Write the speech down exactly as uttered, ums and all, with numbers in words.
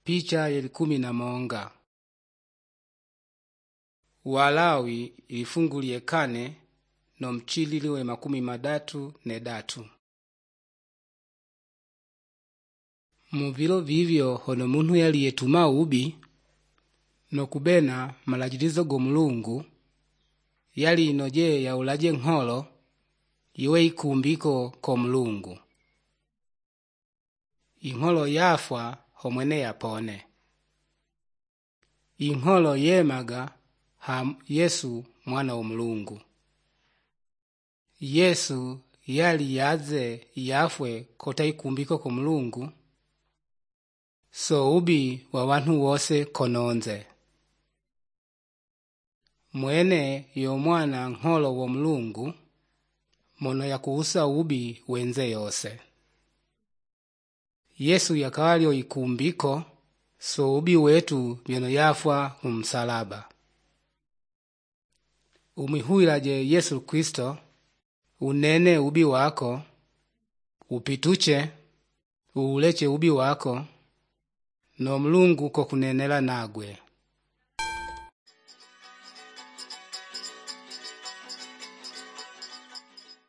Picha ya likumi na monga. Walawi ilifungu liekane no mchilili we makumi madatu ne datu. Muvilo vivyo hono muntu yali yetuma ubi no kubena malajilizo go Mulungu yali inoje ya ulaje nholo iwe ikumbiko ko Mulungu. Inholo yafwa homwene yapone. Inholo yemaga ha Yesu mwana wa Mulungu. Yesu yali yaze yafwe kota ikumbiko ko Mulungu, so ubi wa wantu wose kononze. Mwene yo mwana nholo wa Mulungu mono yakuusa ubi wenze yose. Yesu yakawalio ikumbiko so ubi wetu vyono yafwa umsalaba. Umihuilaje Yesu Kristo unene ubi wako, upituche uuleche ubi wako, no Mulungu ko kunenela nagwe.